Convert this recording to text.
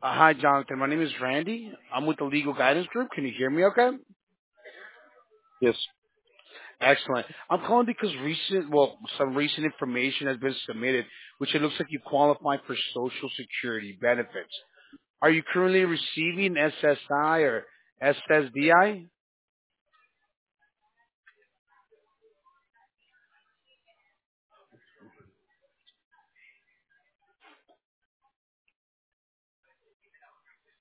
Hi, Jonathan. My name is Randy. I'm with the Legal Guidance Group. Can you hear me okay? Yes. Excellent. I'm calling because some recent information has been submitted, which it looks like you qualify for Social Security benefits. Are you currently receiving SSI or SSDI?